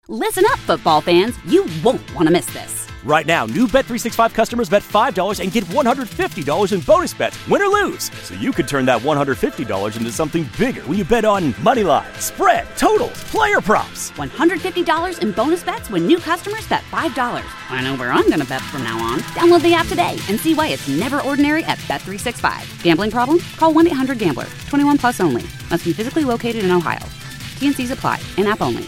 Listen up, football fans. You won't want to miss this. Right now, new Bet365 customers bet $5 and get $150 in bonus bets, win or lose. So you could turn that $150 into something bigger when you bet on money line, spread, totals, player props. $150 in bonus bets when new customers bet $5. I know where I'm going to bet from now on. Download the app today and see why it's never ordinary at Bet365. Gambling problem? Call 1-800-GAMBLER. 21 plus only. Must be physically located in Ohio. T&Cs apply. In-app only.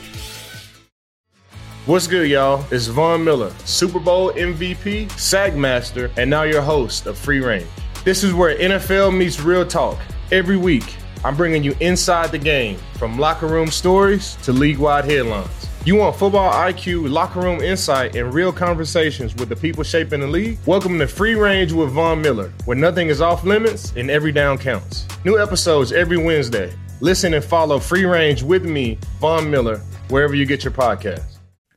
What's good, y'all? It's Von Miller, Super Bowl MVP, Sack Master, and now your host of Free Range. This is where NFL meets real talk. Every week, I'm bringing you inside the game, from locker room stories to league-wide headlines. You want football IQ, locker room insight, and real conversations with the people shaping the league? Welcome to Free Range with Von Miller, where nothing is off limits and every down counts. New episodes every Wednesday. Listen and follow Free Range with me, Von Miller, wherever you get your podcasts.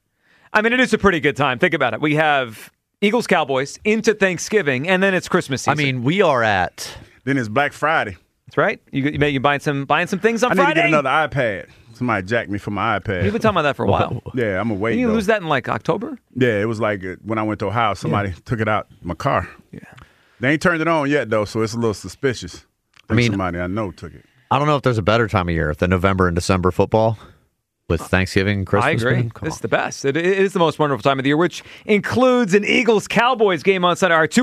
I mean, it is a pretty good time. Think about it. We have Eagles-Cowboys into Thanksgiving, and then it's Christmas season. I mean, we are at... Then it's Black Friday. That's right. You buying some things on Friday? Friday? I need to get another iPad. Somebody jacked me for my iPad. You've been talking about that for a while. Yeah, I'm going to wait. Didn't you lose that in like October? Yeah, it was like when I went to Ohio, somebody took it out my car. Yeah. They ain't turned it on yet, though, so it's a little suspicious. I mean, somebody I know took it. I don't know if there's a better time of year than November and December football. With Thanksgiving and Christmas. I agree. This is the best. It is the most wonderful time of the year, which includes an Eagles-Cowboys game on Sunday. All right,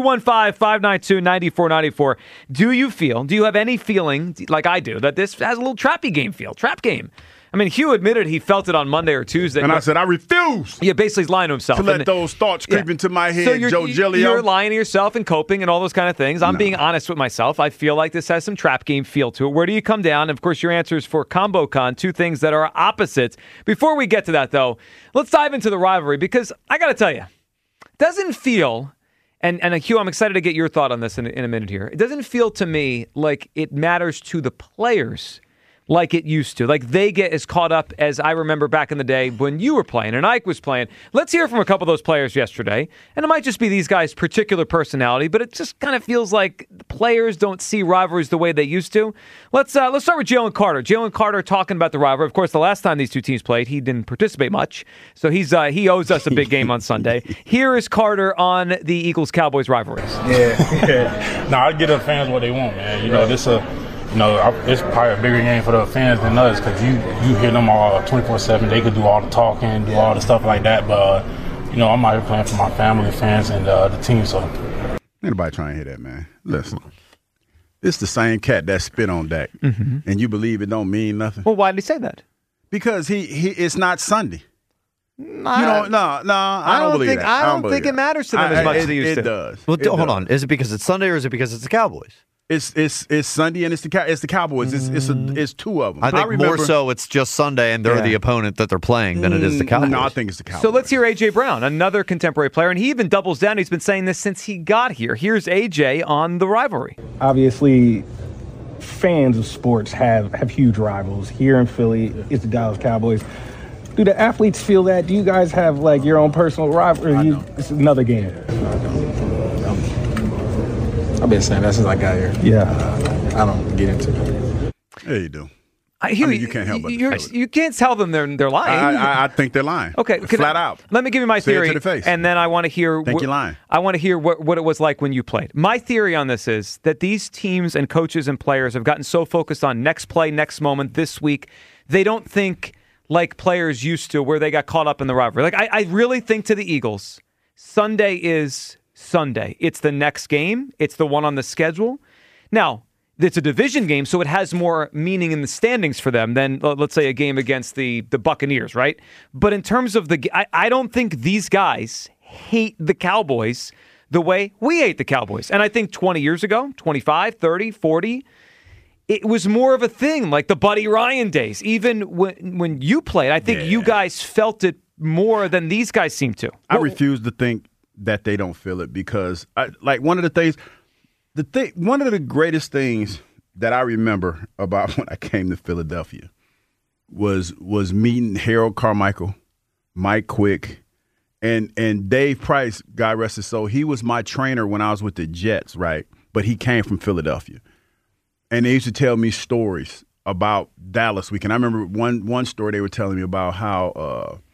215-592-9494. Do you have any feeling, like I do, that this has a little trappy game feel? Trap game. I mean, Hugh admitted he felt it on Monday or Tuesday. And I said, I refuse. Yeah, basically he's lying to himself. To let those thoughts creep into my head, so Joe Giglio. You're lying to yourself and coping and all those kind of things. I'm being honest with myself. I feel like this has some trap game feel to it. Where do you come down? Of course, your answers for ComboCon, two things that are opposites. Before we get to that, though, let's dive into the rivalry because I got to tell you, it doesn't feel, and Hugh, I'm excited to get your thought on this in a minute here. It doesn't feel to me like it matters to the players like it used to. Like they get as caught up as I remember back in the day when you were playing and Ike was playing. Let's hear from a couple of those players yesterday. And it might just be these guys' particular personality, but it just kind of feels like the players don't see rivalries the way they used to. Let's start with Jalen Carter. Jalen Carter talking about the rivalry. Of course, the last time these two teams played, he didn't participate much. So he owes us a big game on Sunday. Here is Carter on the Eagles-Cowboys rivalries. Yeah. No, I get the fans what they want, man. You know, it's probably a bigger game for the fans than us because you hear them all 24/7. They could do all the talking, do all the stuff like that. But, I'm out here playing for my family, fans, and the team. So, ain't nobody trying to hear that, man. Listen, this the same cat that spit on Dak, and you believe it don't mean nothing. Well, why did he say that? Because it's not Sunday. No, I don't believe that. I don't think it matters to them as much as they used to. It does. Well, hold on. Is it because it's Sunday or is it because it's the Cowboys? It's Sunday and it's the Cowboys. It's two of them. I think more so it's just Sunday and they're the opponent that they're playing than it is the Cowboys. No, I think it's the Cowboys. So let's hear A.J. Brown, another contemporary player, and he even doubles down. He's been saying this since he got here. Here's A.J. on the rivalry. Obviously, fans of sports have huge rivals. Here in Philly, it's the Dallas Cowboys. Do the athletes feel that? Do you guys have like your own personal rivalry? It's another game. I've been saying that since I got here. Yeah. I don't get into it. Yeah, you do. You can't help but you can't tell them they're lying. I think they're lying. Okay, flat out. Let me give you my theory, to the face. and then I want to hear. Think you're lying. I want to hear what it was like when you played. My theory on this is that these teams and coaches and players have gotten so focused on next play, next moment, this week, they don't think like players used to, where they got caught up in the rivalry. Like I really think to the Eagles, Sunday is Sunday. It's the next game. It's the one on the schedule. Now, it's a division game, so it has more meaning in the standings for them than, let's say, a game against the Buccaneers, right? But in terms of I don't think these guys hate the Cowboys the way we hate the Cowboys. And I think 20 years ago, 25, 30, 40, it was more of a thing, like the Buddy Ryan days. Even when you played, I think you guys felt it more than these guys seem to. I refuse to think that they don't feel it because, one of the greatest things that I remember about when I came to Philadelphia was meeting Harold Carmichael, Mike Quick, and Dave Price, God rest his soul. He was my trainer when I was with the Jets, right? But he came from Philadelphia. And they used to tell me stories about Dallas weekend. I remember one story they were telling me about how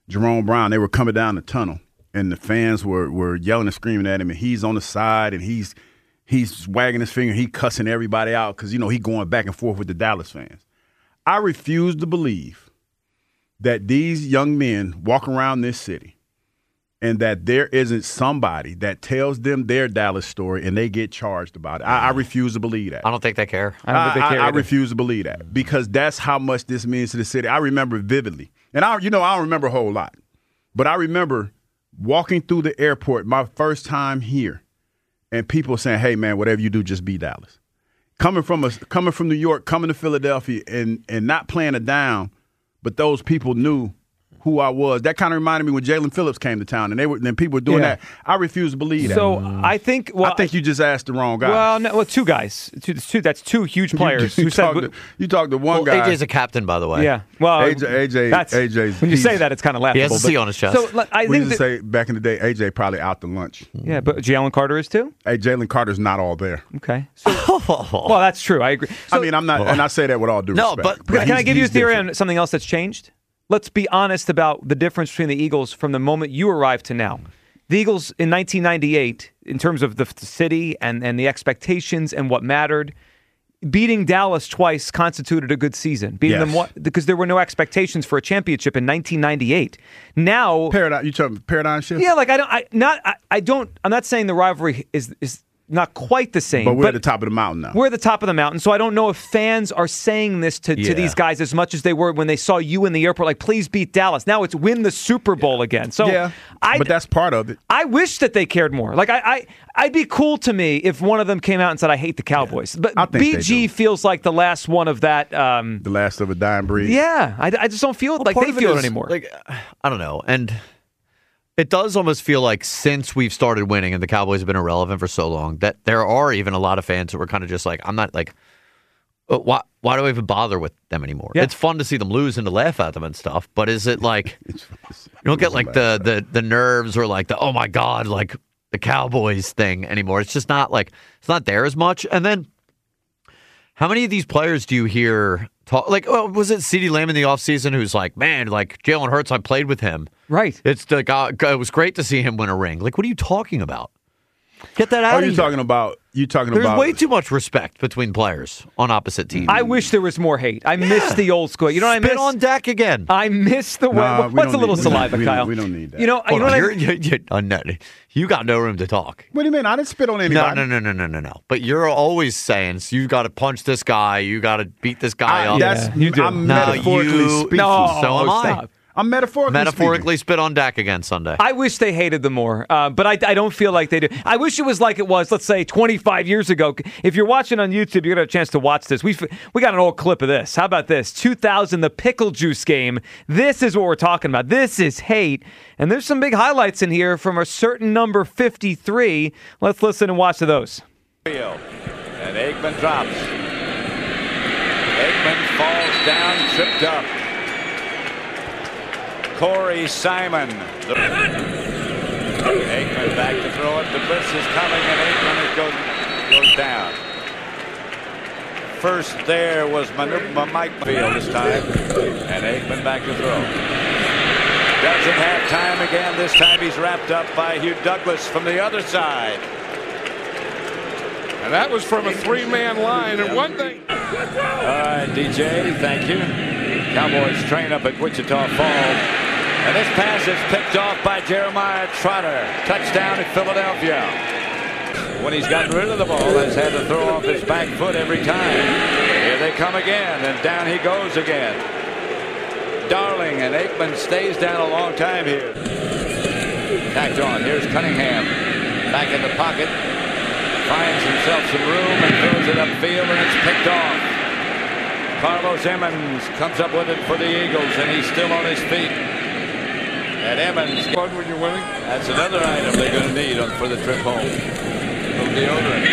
Jerome Brown, they were coming down the tunnel, and the fans were yelling and screaming at him, and he's on the side, and he's wagging his finger, he cussing everybody out because, he going back and forth with the Dallas fans. I refuse to believe that these young men walk around this city and that there isn't somebody that tells them their Dallas story and they get charged about it. I refuse to believe that. I don't think they care. I refuse to believe that because that's how much this means to the city. I remember it vividly. And I don't remember a whole lot, but I remember walking through the airport my first time here and people saying, hey, man, whatever you do, just be Dallas. Coming from New York, coming to Philadelphia and not playing it down, but those people knew who I was. That kind of reminded me when Jalen Phillips came to town, and people were doing that. I refuse to believe that. So I think you just asked the wrong guy. Well, two guys. That's two huge players. You talked to one guy. AJ's a captain, by the way. Yeah. Well, AJ's. When you say that, it's kind of laughable. He has a C on his chest. So we used to say back in the day, AJ probably out to lunch. Yeah, but Jalen Carter is too. Hey, Jalen Carter's not all there. Okay. So, well, that's true. I agree. So, I'm not, and I say that with all due respect. But can I give you a theory on something else that's changed? Let's be honest about the difference between the Eagles from the moment you arrived to now. The Eagles in 1998, in terms of the city and the expectations and what mattered, beating Dallas twice constituted a good season. Beating them because there were no expectations for a championship in 1998. Now, you talking paradigm shift? Yeah, like I'm not saying the rivalry is not quite the same. But we're at the top of the mountain now. We're at the top of the mountain, so I don't know if fans are saying this to these guys as much as they were when they saw you in the airport, like, please beat Dallas. Now it's win the Super Bowl again. So but that's part of it. I wish that they cared more. Like, I'd be cool to me if one of them came out and said, I hate the Cowboys. But BG feels like the last one of that. The last of a dying breed. Yeah, I just don't feel like they feel it anymore. Like, I don't know. And it does almost feel like since we've started winning and the Cowboys have been irrelevant for so long that there are even a lot of fans who are kind of just like, I'm not like, why do I even bother with them anymore? Yeah. It's fun to see them lose and to laugh at them and stuff, but is it like, you don't get like the nerves or like the, oh my God, like the Cowboys thing anymore. It's just not like, it's not there as much. And then how many of these players do you hear talk? Like, was it CeeDee Lamb in the offseason who's like, man, like Jalen Hurts, I played with him. Right. It's the guy, it was great to see him win a ring. Like, what are you talking about? Get that out of here. There's way too much respect between players on opposite teams. I wish there was more hate. I miss the old school. You know what I miss? Spit on deck again. I miss the way. What's a little saliva, Kyle? We don't need that. You know what you got no room to talk. What do you mean? I didn't spit on anybody. No. But you're always saying, so you got to punch this guy. You got to beat this guy up. You do. I'm metaphorically speaking. So am I. I'm metaphorically spit on Dak again Sunday. I wish they hated them more, but I don't feel like they do. I wish it was like it was, let's say, 25 years ago. If you're watching on YouTube, you're going to have a chance to watch this. We got an old clip of this. How about this? 2000, the Pickle Juice game. This is what we're talking about. This is hate. And there's some big highlights in here from a certain number 53. Let's listen and watch those. And Aikman drops. Aikman falls down, tripped up. Corey Simon. Aikman back to throw it. The blitz is coming, and Aikman goes down. First there was Mike Field this time, and Aikman back to throw. Doesn't have time again. This time he's wrapped up by Hugh Douglas from the other side. And that was from a three-man line. And one thing. All right, DJ, thank you. Cowboys train up at Wichita Falls. And this pass is picked off by Jeremiah Trotter. Touchdown in Philadelphia. When he's gotten rid of the ball, has had to throw off his back foot every time. Here they come again, and down he goes again. Darling, and Aikman stays down a long time here. Tacked on. Here's Cunningham. Back in the pocket. Finds himself some room and throws it upfield, and it's picked off. Carlos Emmons comes up with it for the Eagles, and he's still on his feet. And Emmons, fun when you're winning. That's another item they're going to need for the trip home. From deodorant.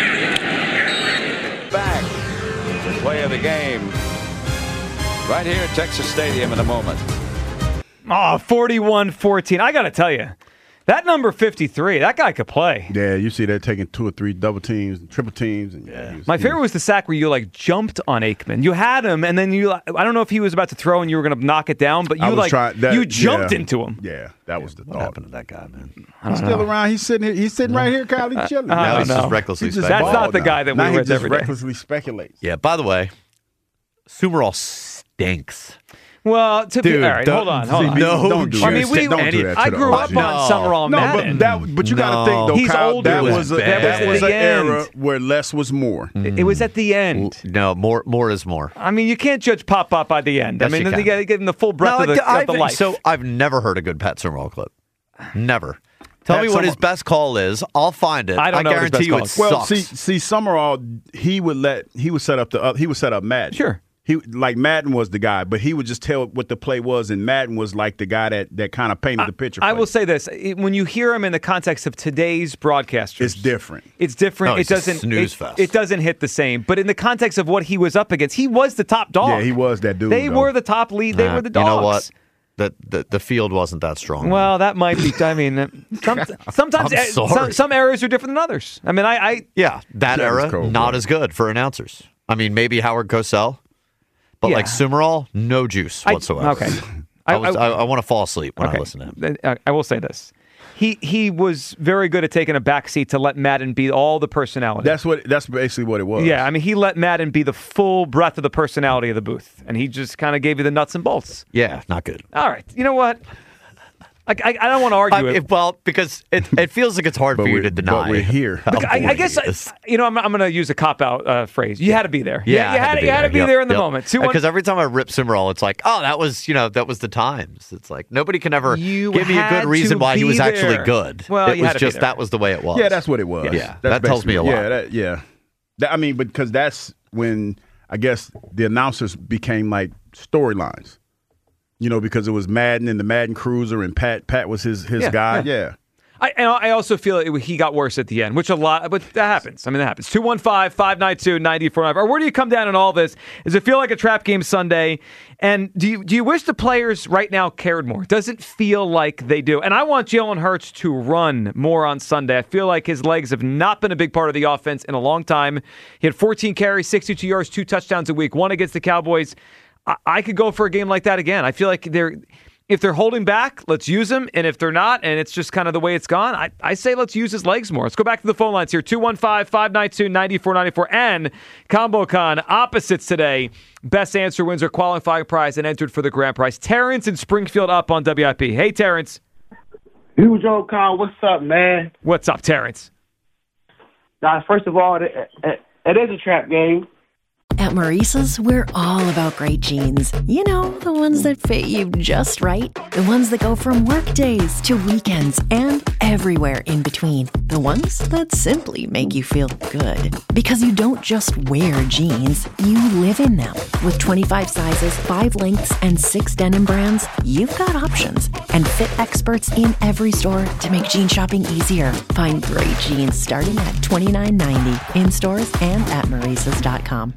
Back to play of the game. Right here at Texas Stadium in a moment. Oh, 41-14. I got to tell you, That number 53, that guy could play. Yeah, you see that taking 2 or 3 double teams and triple teams. And My favorite was the sack where you like jumped on Aikman. You had him, and then I don't know if he was about to throw and you were going to knock it down, but you jumped into him. Yeah, that was the thought. What happened to that guy, man? He's still around. He's sitting right here, Kyle. He's chilling. Now he's just recklessly That's not the guy that now we he with just every day. recklessly speculates. Yeah, by the way, Summerall stinks. Well, Dude, all right, hold on. No, don't do I that. mean, Don't do that to I the grew up OG. on Summerall Madden. But you got to think though, He's Kyle. older. That It was was an the era end. where less was more. It was at the end. No, more is more. I mean, you can't judge Pop by the end. Yes, I mean, you you can. got to give him the full breadth of the life. So I've never heard a good Pat Summerall clip. Never. Tell Pat me what his best call is. I'll find it. I don't know what his guarantee you it best call Well, sucks. see, Summerall, he would set up Madden. Sure. Madden was the guy, but he would just tell what the play was, and Madden was like the guy that kind of painted the picture. I will say this: when you hear him in the context of today's broadcasters, it's different. It's different. No, It doesn't. snooze fest. It doesn't hit the same. But in the context of what he was up against, he was the top dog. Yeah, he was that dude. They though. were the top lead. They were the dogs. You know what? The field wasn't that strong. Well, that might be. I mean, sometimes I'm sorry. some eras are different than others. I mean, yeah, that Yeah, it was era cold, not bro. as good for announcers. I mean, maybe Howard Cosell, but Yeah. like Summerall, no juice whatsoever. Okay. I want to fall asleep when I listen to him. I will say this. He was very good at taking a backseat to let Madden be all the personality. That's basically what it was. Yeah, I mean, he let Madden be the full breadth of the personality of the booth, and he just kind of gave you the nuts and bolts. Yeah, not good. All right, you know what? I don't want to argue it. Well, because it feels like it's hard for you to deny. But we're here. how I boring guess it is. I'm going to use a cop-out phrase. You had to be there. Yeah, you had to be there in the moment. Because every time I rip Summerall, it's like, oh, that was the times. It's like nobody can ever You give me a had good reason to why he be was actually there. good. Well, it you was had to be just there. that was the way it was. Yeah, that's what it was. Yeah, That's that tells me a lot. Yeah. I mean, because that's when I guess the announcers became like storylines. You know, because it was Madden and the Madden Cruiser, and Pat was his guy. Yeah. I also feel he got worse at the end, which but that happens. I mean, that happens. 215-592-94. Or where do you come down on all this? Does it feel like a trap game Sunday? And do you wish the players right now cared more? Does it feel like they do? And I want Jalen Hurts to run more on Sunday. I feel like his legs have not been a big part of the offense in a long time. He had 14 carries, 62 yards, 2 touchdowns a week, one against the Cowboys. I could go for a game like that again. I feel like if they're holding back, let's use them. And if they're not, and it's just kind of the way it's gone, I say let's use his legs more. Let's go back to the phone lines here. 215-592-9494. And ComboCon opposites today. Best answer wins our qualifying prize and entered for the grand prize. Terrence in Springfield up on WIP. Hey, Terrence. Huge old Kyle, what's up, man? What's up, Terrence? Guys, first of all, it is a trap game. At Maurice's, we're all about great jeans. You know, the ones that fit you just right. The ones that go from work days to weekends and everywhere in between. The ones that simply make you feel good. Because you don't just wear jeans, you live in them. With 25 sizes, 5 lengths, and 6 denim brands, you've got options. And fit experts in every store to make jean shopping easier. Find great jeans starting at $29.90 in stores and at Maurice's.com.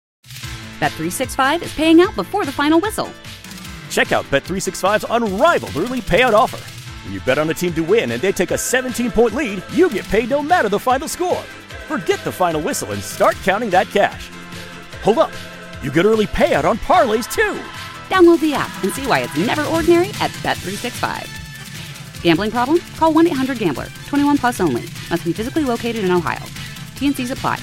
Bet365 is paying out before the final whistle. Check out Bet365's unrivaled early payout offer. When you bet on a team to win and they take a 17-point lead, you get paid no matter the final score. Forget the final whistle and start counting that cash. Hold up. You get early payout on parlays, too. Download the app and see why it's never ordinary at Bet365. Gambling problem? Call 1-800-GAMBLER. 21 plus only. Must be physically located in Ohio. T&Cs apply.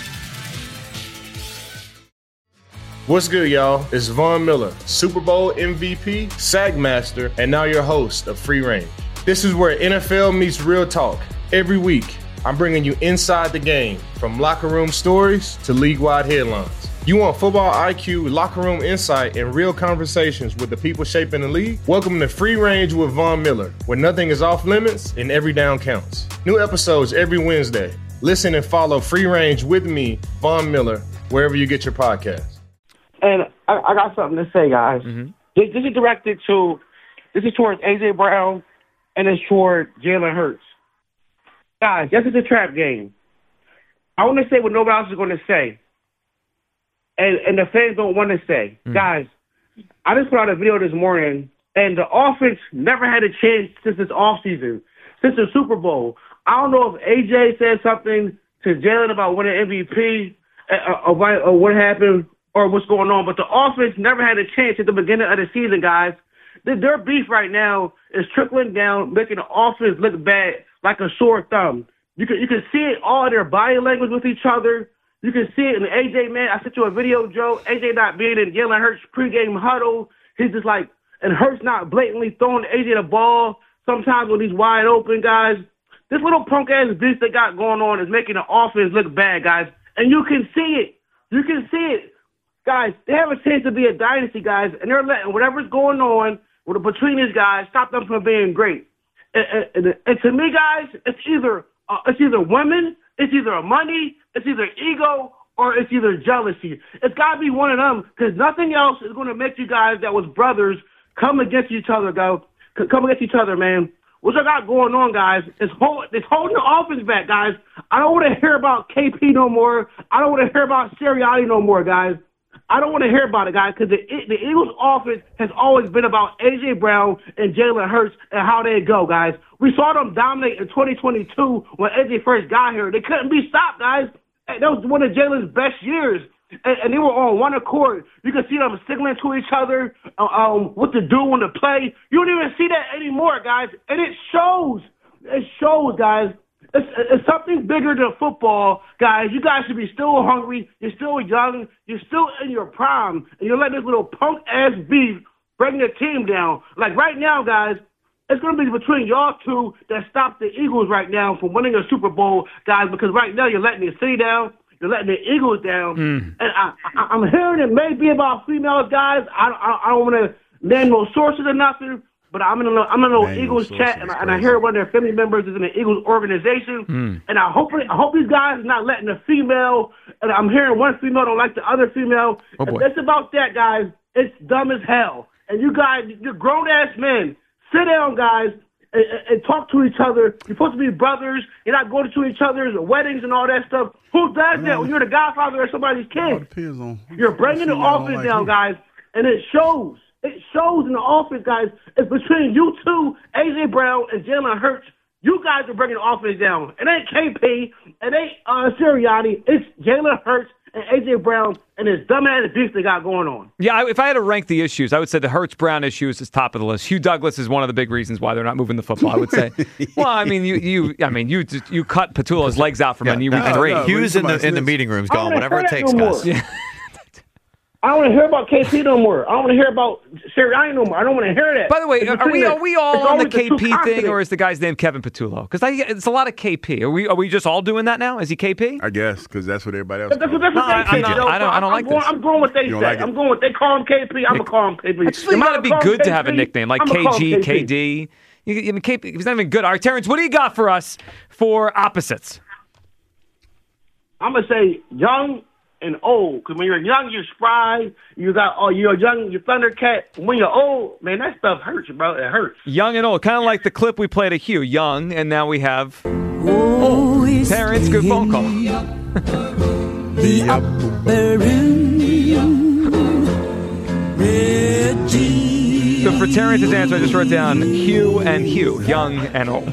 What's good, y'all? It's Von Miller, Super Bowl MVP, SAG Master, and now your host of Free Range. This is where NFL meets real talk. Every week, I'm bringing you inside the game, from locker room stories to league-wide headlines. You want football IQ, locker room insight, and real conversations with the people shaping the league? Welcome to Free Range with Von Miller, where nothing is off limits and every down counts. New episodes every Wednesday. Listen and follow Free Range with me, Von Miller, wherever you get your podcasts. And I got something to say, guys. Mm-hmm. This is directed to, this is towards A.J. Brown, and it's toward Jalen Hurts. Guys, this is a trap game. I want to say what nobody else is going to say. And the fans don't want to say. Guys, I just put out a video this morning, and the offense never had a chance since this offseason. since the Super Bowl. I don't know if AJ said something to Jalen about winning MVP or what happened or what's going on, but the offense never had a chance at the beginning of the season, guys. Their beef right now is trickling down, making the offense look bad like a sore thumb. You can see it all in their body language with each other. You can see it in AJ, man. I sent you a video, Joe. AJ not being in Jalen Hurts' pregame huddle. He's just like, and Hurts not blatantly throwing AJ the ball sometimes when he's wide open, guys. This little punk-ass beast they got going on is making the offense look bad, guys. And you can see it. You can see it. Guys, they have a chance to be a dynasty, guys, and they're letting whatever's going on between these guys stop them from being great. And to me, guys, it's either women, it's either money, it's either ego, or it's either jealousy. It's got to be one of them, because nothing else is going to make you guys that was brothers come against each other, man. What I got going on, guys, is holding the offense back, guys. I don't want to hear about KP no more. I don't want to hear about Sirianni no more, guys. I don't want to hear about it, guys, because the Eagles' offense has always been about A.J. Brown and Jalen Hurts and how they go, guys. We saw them dominate in 2022 when A.J. first got here. They couldn't be stopped, guys. That was one of Jalen's best years, and they were on one accord. You can see them signaling to each other what to do when to play. You don't even see that anymore, guys, and it shows. It shows, guys. It's something bigger than football, guys. You guys should be still hungry. You're still young. You're still in your prime. And you're letting this little punk-ass beef bring the team down. Like right now, guys, it's going to be between y'all two that stop the Eagles right now from winning a Super Bowl, guys, because right now you're letting the city down. You're letting the Eagles down. And I'm hearing it may be about females, guys. I don't want to name no sources or nothing. But I'm in a little Eagles chat, and I hear one of their family members is in the Eagles organization, and I hope these guys are not letting a female, and I'm hearing one female don't like the other female. If it's about that, guys, it's dumb as hell. And you guys, you're grown-ass men. Sit down, guys, and talk to each other. You're supposed to be brothers. You're not going to each other's weddings and all that stuff. Who does that when you're the godfather of somebody's kid? You're bringing the offense down, guys, and it shows. It shows in the offense, guys. It's between you two, A.J. Brown and Jalen Hurts. You guys are bringing the offense down. It ain't KP. It ain't Sirianni. It's Jalen Hurts and A.J. Brown and this dumbass beef they got going on. Yeah, if I had to rank the issues, I would say the Hurts-Brown issue is top of the list. Hugh Douglas is one of the big reasons why they're not moving the football, I would say. Well, I mean, you cut Petula's legs out from him and you read great. Hugh's in the meeting rooms going, whatever it takes, guys. Yeah. I don't want to hear about KP no more. I don't want to hear about Sirianni no more. I don't want to hear that. By the way, are we all on the KP thing, or is the guy's name Kevin Petullo? Because it's a lot of KP. Are we just all doing that now? Is he KP? I guess, because that's what everybody else. That's what they say. I don't like this. I'm going with what they say. Like I'm going with they call him KP. I'm gonna call him KP. It's got to be good to have a nickname like KG, KD. I mean, KP. He's not even good. All right, Terrence, what do you got for us for opposites? I'm gonna say young and old, because when you're young, you're spry. You're young, you're Thundercat. When you're old, man, that stuff hurts, bro. It hurts. Young and old, kind of like the clip we played of Hugh. Young, and now we have old. Terrence, good phone call. The upper So for Terrence's answer, I just wrote down Hugh and Hugh, young and old.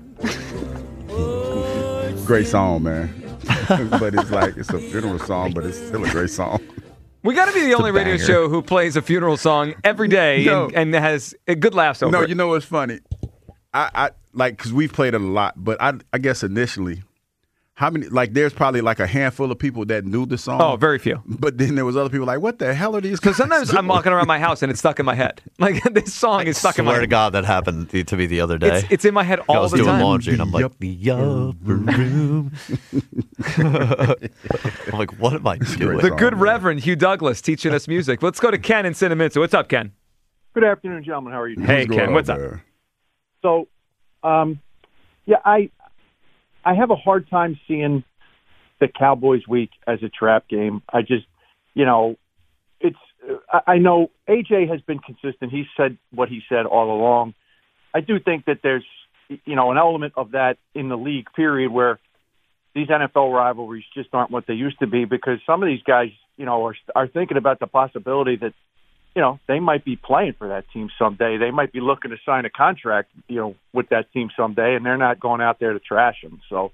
Great song, man. But it's a funeral song, but it's still a great song. We got to be the only radio show who plays a funeral song every day and has a good laughs over it. No, you know what's funny? I like, because we've played it a lot, but I guess initially, how many, like, there's probably like a handful of people that knew the song. Oh, very few. But then there was other people like, what the hell are these? Because sometimes I'm walking around my house and it's stuck in my head. Like, this song is stuck in my head. I swear to God, that happened to me the other day. It's in my head all the time. I was doing laundry and I'm like, the upper room. I'm like, what am I doing? The good Reverend Hugh Douglas teaching us music. Let's go to Ken in Cinnamon. So what's up, Ken? Good afternoon, gentlemen. How are you doing? Hey, Ken, what's up? So, I have a hard time seeing the Cowboys week as a trap game. I just, I know AJ has been consistent. He said what he said all along. I do think that there's, an element of that in the league, period, where these NFL rivalries just aren't what they used to be, because some of these guys, are thinking about the possibility that they might be playing for that team someday. They might be looking to sign a contract, with that team someday, and they're not going out there to trash them. So,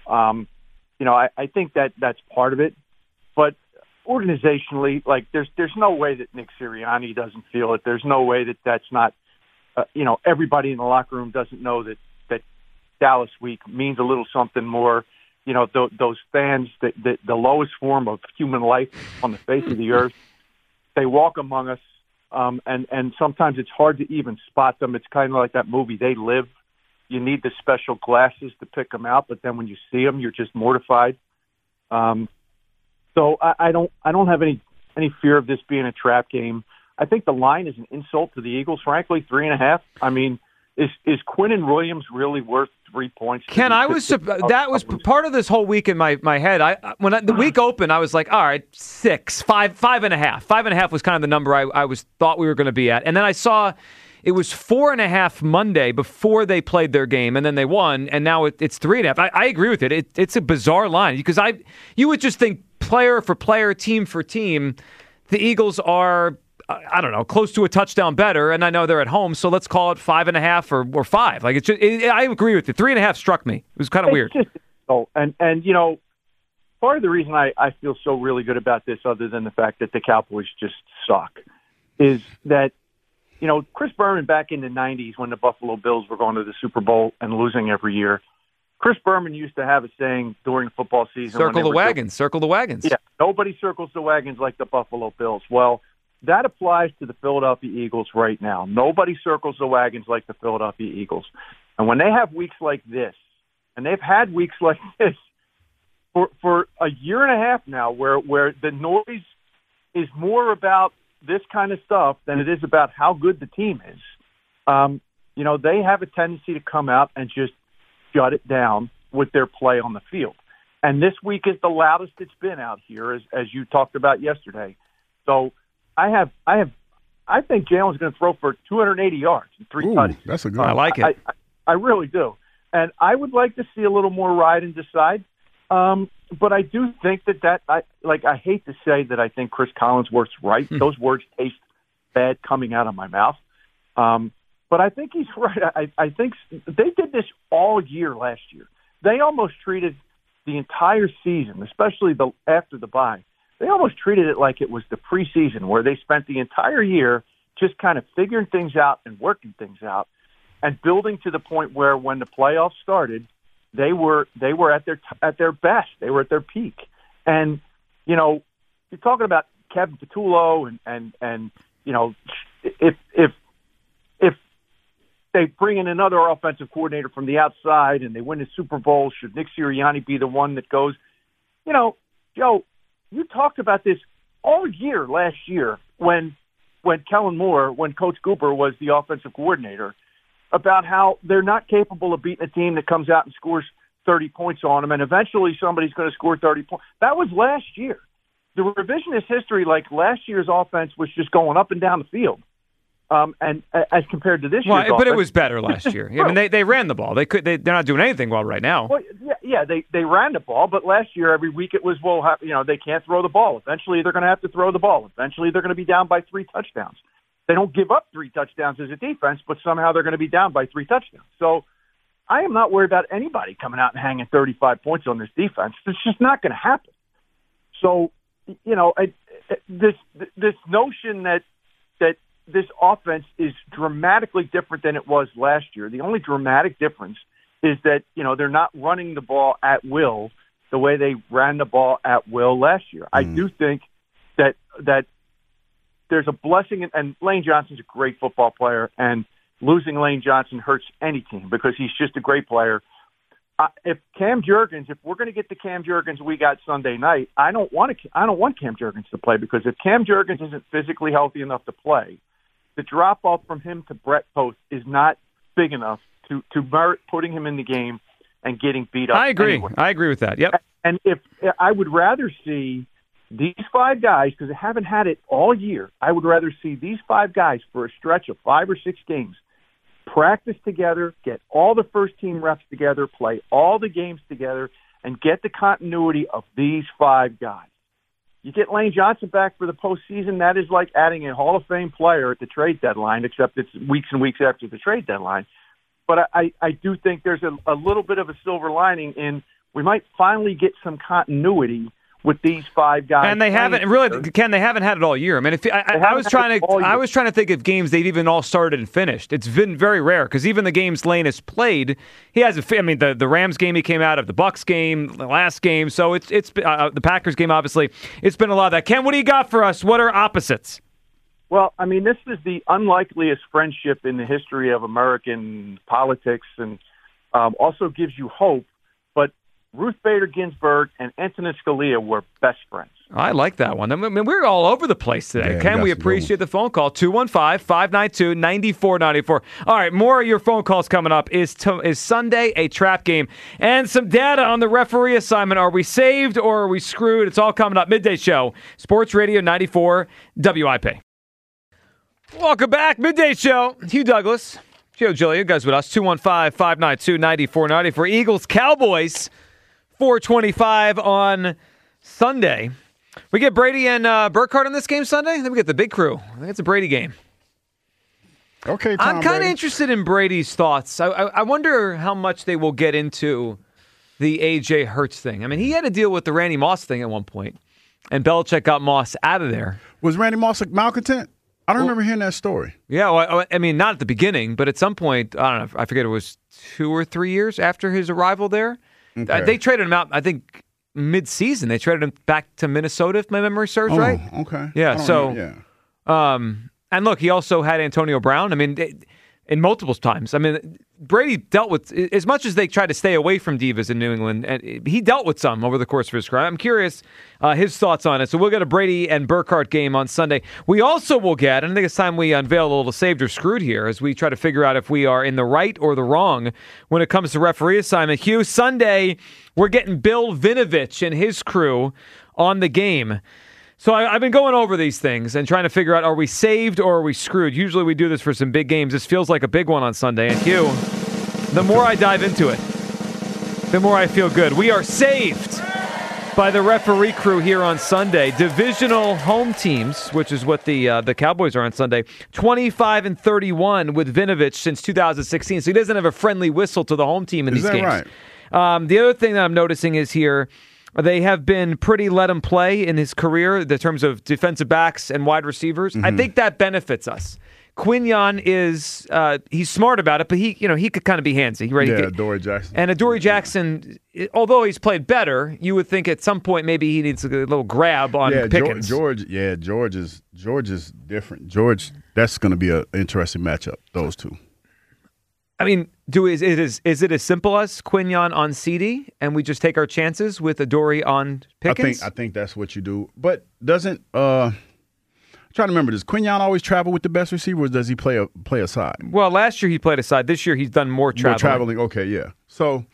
I think that's part of it. But organizationally, like there's no way that Nick Sirianni doesn't feel it. There's no way that that's not, everybody in the locker room doesn't know that Dallas week means a little something more. Those fans, the lowest form of human life on the face of the earth, they walk among us. And sometimes it's hard to even spot them. It's kind of like that movie, They Live. You need the special glasses to pick them out, but then when you see them, you're just mortified. So I don't have any fear of this being a trap game. I think the line is an insult to the Eagles, frankly, 3.5. I mean, is Quinnen Williams really worth 3 points? Ken, that was part of this whole week in my head. When the week opened, I was like, all right, 6, 5.5. 5.5 was kind of the number I thought we were going to be at. And then I saw it was 4.5 Monday before they played their game, and then they won, and now it's 3.5. I agree with it. It's a bizarre line because you would just think player for player, team for team, the Eagles are, I don't know, close to a touchdown better, and I know they're at home, so let's call it 5.5 or 5. Like I agree with you. 3.5 struck me. It was kind of weird. And part of the reason I feel so really good about this, other than the fact that the Cowboys just suck, is that Chris Berman back in the 90s when the Buffalo Bills were going to the Super Bowl and losing every year, Chris Berman used to have a saying during football season. Circle the wagons. Circle the wagons. Yeah, nobody circles the wagons like the Buffalo Bills. Well, that applies to the Philadelphia Eagles right now. Nobody circles the wagons like the Philadelphia Eagles. And when they have weeks like this, and they've had weeks like this for a year and a half now, where the noise is more about this kind of stuff than it is about how good the team is, they have a tendency to come out and just shut it down with their play on the field. And this week is the loudest it's been out here, as you talked about yesterday. So I think Jalen's going to throw for 280 yards and 3 tutties. That's a good one. I like it. I really do. And I would like to see a little more ride and decide. But I do think I hate to say that I think Chris Collinsworth's right. Those words taste bad coming out of my mouth. But I think he's right. I think they did this all year last year. They almost treated the entire season, especially after the bye, they almost treated it like it was the preseason where they spent the entire year just kind of figuring things out and working things out and building to the point where when the playoffs started, they were at their best. They were at their peak. And, you're talking about Kevin Patullo and if they bring in another offensive coordinator from the outside and they win the Super Bowl, should Nick Sirianni be the one that goes? Joe, you talked about this all year last year when Kellen Moore, when Coach Cooper was the offensive coordinator, about how they're not capable of beating a team that comes out and scores 30 points on them, and eventually somebody's going to score 30 points. That was last year. The revisionist history, like last year's offense, was just going up and down the field. And as compared to this year's offense. But it was better last year. I mean, they ran the ball. They're not doing anything well right now. Well, they ran the ball, but last year every week it was, they can't throw the ball. Eventually they're going to have to throw the ball. Eventually they're going to be down by 3 touchdowns. They don't give up 3 touchdowns as a defense, but somehow they're going to be down by 3 touchdowns. So I am not worried about anybody coming out and hanging 35 points on this defense. It's just not going to happen. So, this notion that this offense is dramatically different than it was last year. The only dramatic difference is that, they're not running the ball at will the way they ran the ball at will last year. I do think that there's a blessing, and Lane Johnson's a great football player, and losing Lane Johnson hurts any team because he's just a great player. If we're going to get the Cam Jurgens we got Sunday night, I don't want Cam Jurgens to play, because if Cam Jurgens isn't physically healthy enough to play, the drop off from him to Brett Post is not big enough to merit putting him in the game and getting beat up. I agree. Anyway. I agree with that. Yep. And if I would rather see these 5 guys, because they haven't had it all year, I would rather see these 5 guys for a stretch of 5 or 6 games practice together, get all the first-team reps together, play all the games together, and get the continuity of these 5 guys. You get Lane Johnson back for the postseason. That is like adding a Hall of Fame player at the trade deadline, except it's weeks and weeks after the trade deadline. But I do think there's a little bit of a silver lining in we might finally get some continuity with these 5 guys. And they haven't really, Ken. They haven't had it all year. I mean, I was trying to think of games they've even all started and finished. It's been very rare because even the games Lane has played, he hasn't. I mean, the Rams game he came out of, the Bucs game, the last game. So it's the Packers game. Obviously, it's been a lot of that. Ken, what do you got for us? What are opposites? Well, I mean, this is the unlikeliest friendship in the history of American politics, and also gives you hope. But Ruth Bader Ginsburg and Antonin Scalia were best friends. I like that one. I mean, we're all over the place today. Ken, we appreciate the phone call. 215-592-9494. All right, more of your phone calls coming up. Is Sunday a trap game? And some data on the referee assignment. Are we saved or are we screwed? It's all coming up. Midday Show, Sports Radio 94 WIP. Welcome back. Midday Show. Hugh Douglas, Joe Giglio, you guys with us. 215-592-9494. Eagles, Cowboys. 4:25 on Sunday. We get Brady and Burkhardt in this game Sunday. Then we get the big crew. I think it's a Brady game. Okay, I'm kind of interested in Brady's thoughts. I wonder how much they will get into the A.J. Hurts thing. I mean, he had to deal with the Randy Moss thing at one point, and Belichick got Moss out of there. Was Randy Moss a malcontent? I don't remember hearing that story. Yeah, well, I mean, not at the beginning, but at some point, I don't know, I forget, it was 2 or 3 years after his arrival there. Okay. They traded him out, I think, mid-season. They traded him back to Minnesota, if my memory serves right. Okay. Yeah, and look, he also had Antonio Brown. I mean, in multiple times. I mean, Brady dealt with, as much as they tried to stay away from divas in New England, and he dealt with some over the course of his career. I'm curious his thoughts on it. So we'll get a Brady and Burkhardt game on Sunday. We also will get, and I think it's time we unveil a little saved or screwed here as we try to figure out if we are in the right or the wrong when it comes to referee assignment. Hugh, Sunday, we're getting Bill Vinovich and his crew on the game. So I've been going over these things and trying to figure out, are we saved or are we screwed? Usually we do this for some big games. This feels like a big one on Sunday. And Hugh, the more I dive into it, the more I feel good. We are saved by the referee crew here on Sunday. Divisional home teams, which is what the Cowboys are on Sunday, 25-31 with Vinovich since 2016. So he doesn't have a friendly whistle to the home team in these games. Right? The other thing that I'm noticing is here, they have been pretty let him play in his career in terms of defensive backs and wide receivers. Mm-hmm. I think that benefits us. Quinyon is he's smart about it, but he could kind of be handsy, right? Yeah, Adoree Jackson. And Adoree Jackson, although he's played better, you would think at some point maybe he needs a little grab on Pickens. George is different. George, that's going to be an interesting matchup. Those two. I mean, is it as simple as Quinyon on CD, and we just take our chances with Adoree on Pickens? I think that's what you do. But doesn't I'm trying to remember, does Quinyon always travel with the best receiver, or does he play aside? Well, last year he played aside. This year he's done more traveling. More traveling, okay, yeah. So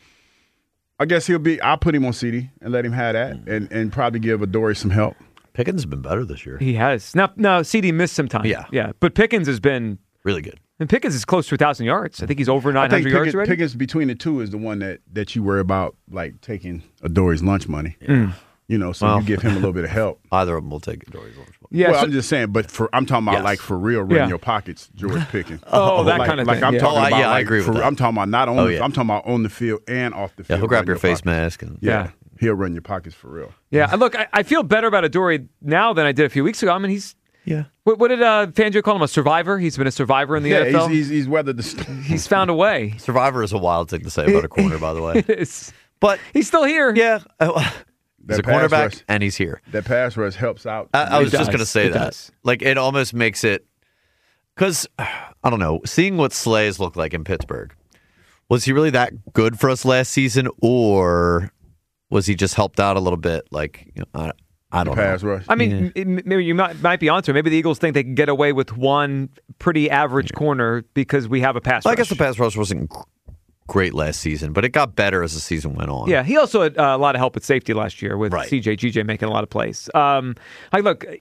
I guess I'll put him on CD and let him have that, and probably give Adoree some help. Pickens has been better this year. He has. Now CD missed some time. Yeah. But Pickens has been really good. And Pickens is close to 1,000 yards. I think he's over 900 yards already. Pickens between the two is the one that you worry about, like taking Adoree's lunch money. Mm. You give him a little bit of help. Either of them will take Adoree's lunch money. Yeah, I'm just saying, but I'm talking about like for real, running your pockets, George Pickens. That kind of thing. I'm talking about. I agree with that. I'm talking about not only. I'm talking about on the field and off the field. Yeah, he'll grab your face mask and he'll run your pockets for real. Yeah, look, I feel better about Adoree now than I did a few weeks ago. I mean, he's. Yeah. What did Fangio call him? A survivor? He's been a survivor in the NFL? He's weathered the storm. He's found a way. Survivor is a wild thing to say about a corner, by the way. It is. But he's still here. Yeah. He's a cornerback, and he's here. That pass rush helps out. I was just going to say that. Like, it almost makes it – because, I don't know, seeing what Slay's looked like in Pittsburgh, was he really that good for us last season, or was he just helped out a little bit? Like, I don't know. Pass rush. I mean, maybe you might be onto it. Maybe the Eagles think they can get away with one pretty average corner because we have a pass rush. I guess the pass rush wasn't great last season, but it got better as the season went on. Yeah, he also had a lot of help at safety last year with CJ, GJ making a lot of plays.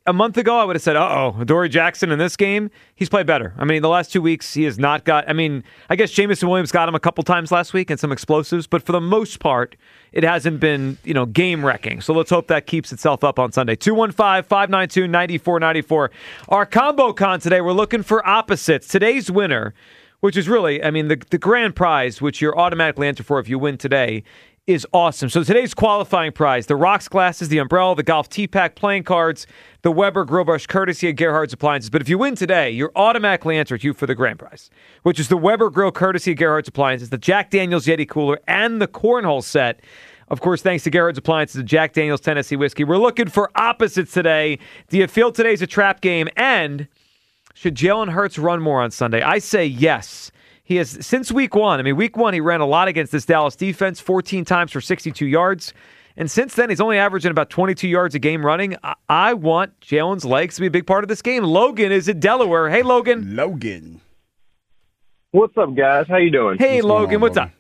a month ago, I would have said, Adoree Jackson in this game, he's played better. I mean, the last 2 weeks, he has not got, I guess Jamison Williams got him a couple times last week and some explosives, but for the most part, it hasn't been, game-wrecking. So let's hope that keeps itself up on Sunday. 215-592-9494. Our combo con today, we're looking for opposites. Today's winner, which is really, the grand prize, which you're automatically entered for if you win today, is awesome. So today's qualifying prize, the rocks glasses, the umbrella, the golf tee pack, playing cards, the Weber Grill Brush, courtesy of Gerhard's Appliances. But if you win today, you're automatically entered for the grand prize, which is the Weber Grill, courtesy of Gerhard's Appliances, the Jack Daniels Yeti Cooler, and the Cornhole set. Of course, thanks to Gerhard's Appliances, the Jack Daniels Tennessee Whiskey. We're looking for opposites today. Do you feel today's a trap game? And should Jalen Hurts run more on Sunday? I say yes. He has, since week one, week one he ran a lot against this Dallas defense, 14 times for 62 yards. And since then, he's only averaging about 22 yards a game running. I want Jalen's legs to be a big part of this game. Logan is in Delaware. Hey, Logan. Logan. What's up, guys? How you doing? Hey, Logan. What's up?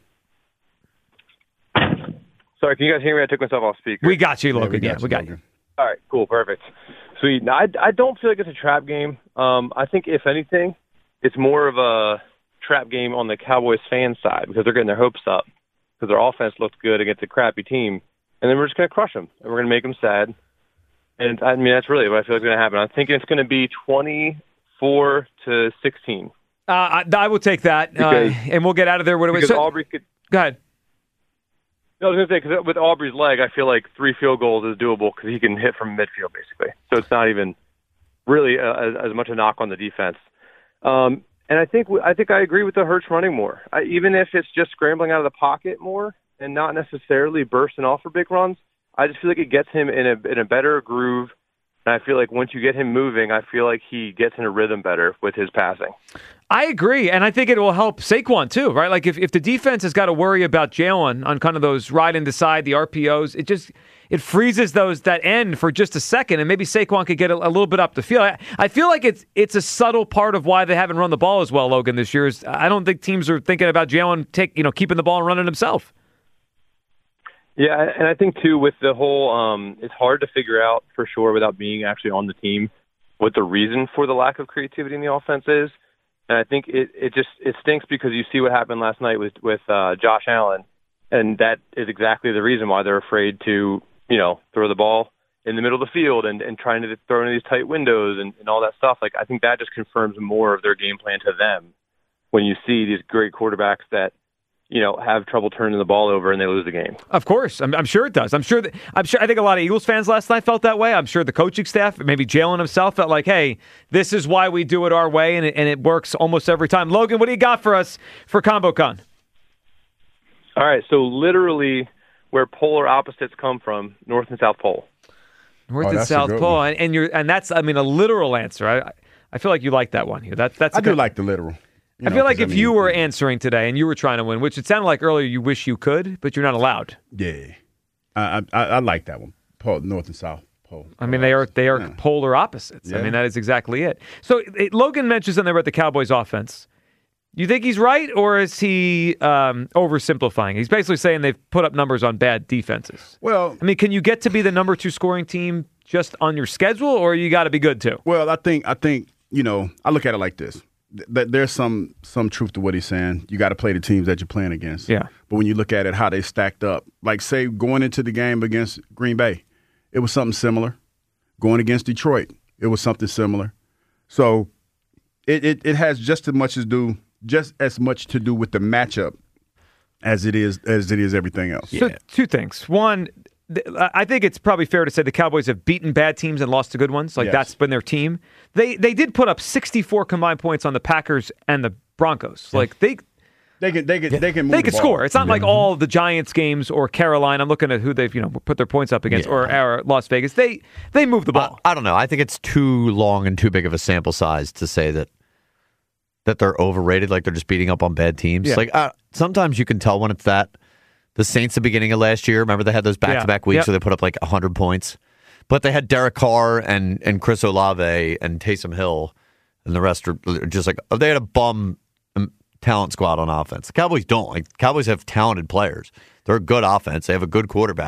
Sorry, can you guys hear me? I took myself off speaker. We got you, Logan. We got you. All right, cool, perfect. Sweet. Now, I don't feel like it's a trap game. I think, if anything, it's more of a trap game on the Cowboys fan side because they're getting their hopes up because their offense looked good against a crappy team, and then we're just going to crush them and we're going to make them sad. And that's really what I feel like is going to happen. I'm thinking it's going to be 24-16. I will take that, and we'll get out of there. Because Aubrey could go ahead. No, I was going to say because with Aubrey's leg, I feel like 3 field goals is doable because he can hit from midfield basically. So it's not even really as much a knock on the defense. And I think I agree with the Hurts running more. Even if it's just scrambling out of the pocket more and not necessarily bursting off for big runs, I just feel like it gets him in a better groove. And I feel like once you get him moving, I feel like he gets in a rhythm better with his passing. I agree, and I think it will help Saquon too, right? Like if the defense has got to worry about Jalen on kind of those ride and decide, the RPOs, it freezes that end for just a second, and maybe Saquon could get a little bit up the field. I feel like it's a subtle part of why they haven't run the ball as well, Logan, this year. I don't think teams are thinking about Jalen keeping the ball and running himself. Yeah, and I think too with the whole, it's hard to figure out for sure without being actually on the team what the reason for the lack of creativity in the offense is. And I think it stinks because you see what happened last night with Josh Allen, and that is exactly the reason why they're afraid to throw the ball in the middle of the field and trying to throw into these tight windows and all that stuff. Like I think that just confirms more of their game plan to them when you see these great quarterbacks that have trouble turning the ball over and they lose the game. Of course. I'm sure it does. I think a lot of Eagles fans last night felt that way. I'm sure the coaching staff, maybe Jalen himself, felt like, hey, this is why we do it our way, and it works almost every time. Logan, what do you got for us for ComboCon? All right, so literally where polar opposites come from, North and South Pole. North and South Pole. And that's, a literal answer. I feel like you like that one here. I do like the literal. I feel like if you were answering today and you were trying to win, which it sounded like earlier you wish you could, but you're not allowed. Yeah. I like that one. North and South Pole. They are polar opposites. Yeah. That is exactly it. So Logan mentions on there about the Cowboys offense. You think he's right, or is he oversimplifying? He's basically saying they've put up numbers on bad defenses. Well, can you get to be the number 2 scoring team just on your schedule, or you got to be good too? Well, I think I look at it like this. There's some truth to what he's saying. You got to play the teams that you're playing against. Yeah. But when you look at it, how they stacked up, like say going into the game against Green Bay, it was something similar. Going against Detroit, it was something similar. So it has just as much to do with the matchup as it is everything else. So 2 things. One, I think it's probably fair to say the Cowboys have beaten bad teams and lost to good ones. Like that's been their team. They did put up 64 combined points on the Packers and the Broncos. Yeah. Like they can move they can score. It's not like all the Giants games or Carolina. I'm looking at who they've put their points up against or Las Vegas. They move the ball. I don't know. I think it's too long and too big of a sample size to say that they're overrated. Like they're just beating up on bad teams. Yeah. Like sometimes you can tell when it's that. The Saints, the beginning of last year, remember they had those back-to-back weeks where they put up like 100 points. But they had Derek Carr and Chris Olave and Taysom Hill, and the rest are just like, they had a bum talent squad on offense. The Cowboys don't. Like Cowboys have talented players. They're a good offense. They have a good quarterback.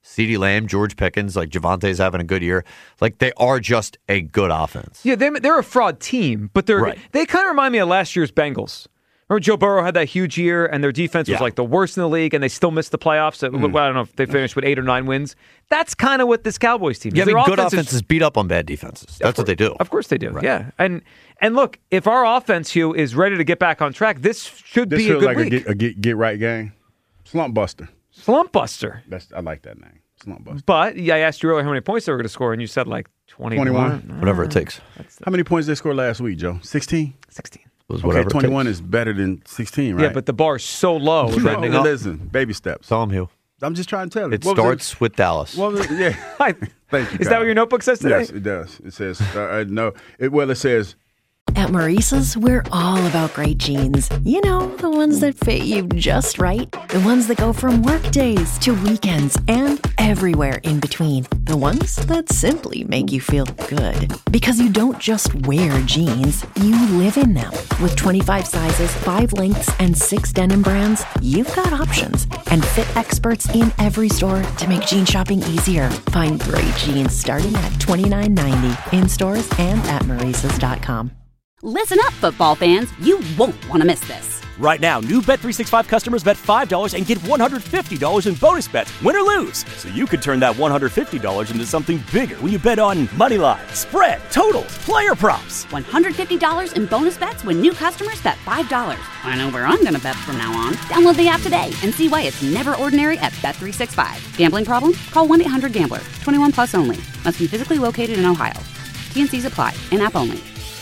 CeeDee Lamb, George Pickens, like Javante's having a good year. Like they are just a good offense. Yeah, they're a fraud team, but they kind of remind me of last year's Bengals. Remember Joe Burrow had that huge year, and their defense was like the worst in the league, and they still missed the playoffs. I don't know if they finished with 8 or 9 wins. That's kind of what this Cowboys team is. Yeah, I mean, good offenses beat up on bad defenses. That's what they do. Of course they do. Right. Yeah, and look, if our offense, Hugh, is ready to get back on track, this should be a good week. A get right game. Slump buster. Slump buster. I like that name. Slump buster. But I asked you earlier how many points they were going to score, and you said like 21. Whatever it takes. How many points did they score last week, Joe? 16? 16. Okay, 21 is better than 16, right? Yeah, but the bar is so low. Listen, baby steps. Tell him, Hugh. I'm just trying to tell you. It starts with Dallas. Well, yeah. Thank you. Is that what your notebook says today? Yes, it does. It says, no. It says. At Maurice's, we're all about great jeans. You know, the ones that fit you just right. The ones that go from work days to weekends and everywhere in between. The ones that simply make you feel good. Because you don't just wear jeans, you live in them. With 25 sizes, 5 lengths, and 6 denim brands, you've got options. And fit experts in every store to make jean shopping easier. Find great jeans starting at $29.90 in stores and at Maurice's.com. Listen up, football fans. You won't want to miss this. Right now, new Bet365 customers bet $5 and get $150 in bonus bets, win or lose. So you could turn that $150 into something bigger when you bet on moneyline, spread, totals, player props. $150 in bonus bets when new customers bet $5. I know where I'm going to bet from now on. Download the app today and see why it's never ordinary at Bet365. Gambling problem? Call 1-800-GAMBLER. 21 plus only. Must be physically located in Ohio. T&Cs apply. In-app only.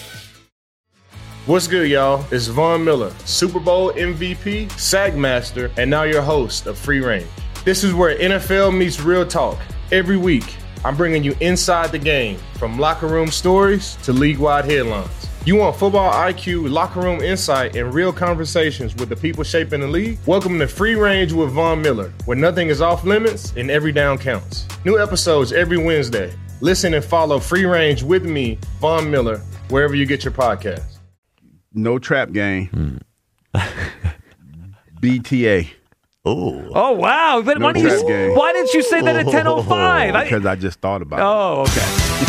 What's good, y'all? It's Von Miller, Super Bowl MVP, SAG Master, and now your host of Free Range. This is where NFL meets real talk. Every week, I'm bringing you inside the game, from locker room stories to league-wide headlines. You want football IQ, locker room insight, and real conversations with the people shaping the league? Welcome to Free Range with Von Miller, where nothing is off limits and every down counts. New episodes every Wednesday. Listen and follow Free Range with me, Von Miller, wherever you get your podcasts. No trap game. BTA. Oh, wow. But why didn't you say that at 10:05? Because I just thought about it. Oh, okay.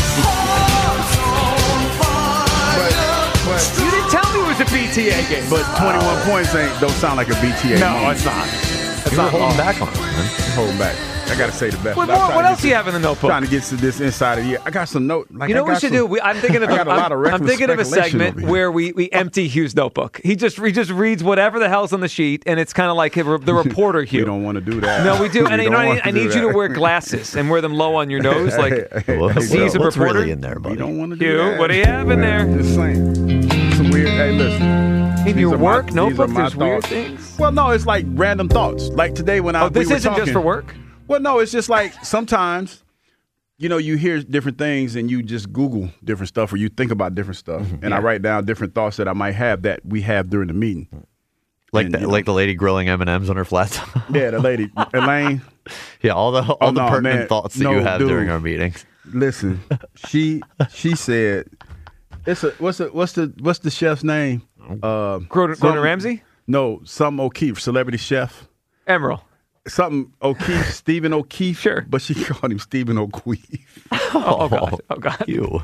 but you didn't tell me it was a BTA game. But 21 points don't sound like a BTA. No, it's not. You're holding back on it, man. I'm holding back. I got to say the best. What else do you have in the notebook? Trying to get to this inside of the year. I got some note. You know what we should do? I'm thinking of a segment where we empty Hugh's notebook. He just reads whatever the hell's on the sheet, and it's kind of like the reporter Hugh. We don't want to do that. No, we do. And I need you to wear glasses and wear them low on your nose, like a seasoned reporter. Really in there, buddy? We don't want to do Hugh, that. what do you have in there? Just saying. Some weird. Hey, listen. In your work notebook, there's weird things. Well, no, it's like random thoughts. Like today when this isn't just for work. Well, no, it's just like sometimes, you hear different things and you just Google different stuff or you think about different stuff. And I write down different thoughts that I might have that we have during the meeting. Like the lady grilling M&Ms on her flat top. Yeah, the lady, Elaine. Yeah, all the pertinent thoughts that you have during our meetings. Listen, she said, what's the chef's name? Gordon Ramsay? No, some O'Keefe, celebrity chef. Emerald. Something O'Keefe, Stephen O'Keefe. Sure. But she called him Stephen O'Queef. Oh, God. You.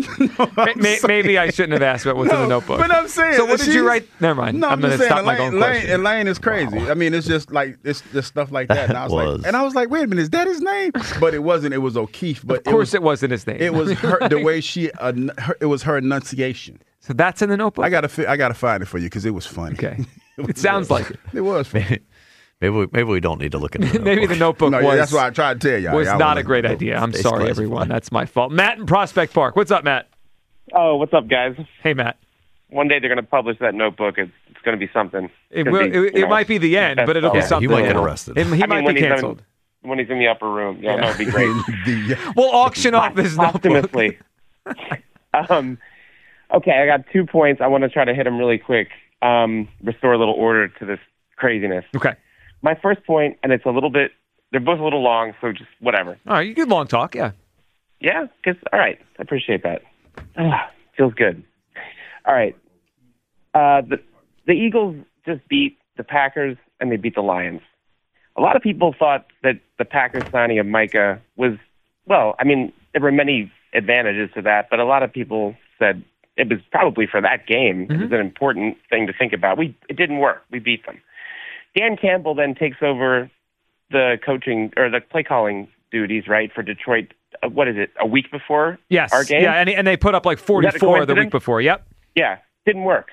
Maybe I shouldn't have asked about what's in the notebook. But I'm saying. So what did you write? Never mind. No, I'm going to stop my own question. Elaine is crazy. Wow. I mean, it's just like, it's just stuff like that. And I was like, wait a minute, is that his name? But it wasn't. It was O'Keefe. But of course it wasn't his name. It was the way it was her enunciation. So that's in the notebook? I gotta find it for you because it was funny. Okay. It sounds like it. It was funny. Maybe we don't need to look at it. Maybe the notebook was. That's what I tried to tell you. Was not a great idea. I'm sorry, everyone. That's my fault. Matt in Prospect Park. What's up, Matt? Oh, what's up, guys? Hey, Matt. One day they're going to publish that notebook. It's going to be something. It might be the end, but it'll be something. He might get arrested. He might be canceled. When he's in the upper room. Yeah, that would be great. We'll auction off this notebook. Optimistically. Okay, I got 2 points. I want to try to hit them really quick. Restore a little order to this craziness. Okay. My first point, and it's a little bit, they're both a little long, so just whatever. All right, you good long talk, yeah. Yeah, all right, I appreciate that. Feels good. All right. The Eagles just beat the Packers, and they beat the Lions. a lot of people thought that the Packers signing of Micah was, well, I mean, there were many advantages to that, but a lot of people said it was probably for that game. It was an important thing to think about. It didn't work. We beat them. Dan Campbell then takes over the coaching or the play calling duties, right, for Detroit. What is it? A week before our game? Yeah, and they put up like 44 the week before. Yep. Yeah, didn't work.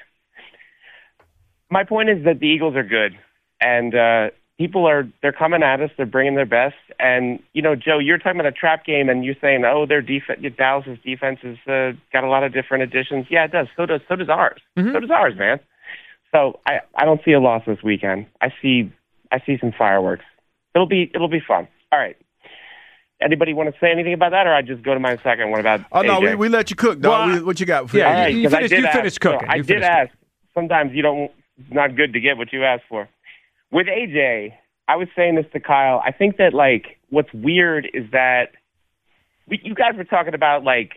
My point is that the Eagles are good, and they're coming at us. They're bringing their best. And, you know, Joe, you're talking about a trap game, and you're saying, oh, their defense, Dallas's defense has got a lot of different additions. Yeah, it does. So does ours. So does ours, man. So I don't see a loss this weekend. I see some fireworks. It'll be fun. All right. Anybody want to say anything about that, or I just go to my second one about Oh, AJ? no, we let you cook, dog. What you got? Yeah, All right, you 'cause finished cooking. I did ask. Sometimes it's not good to get what you ask for. With AJ, I was saying this to Kyle. I think that, like, what's weird is that you guys were talking about, like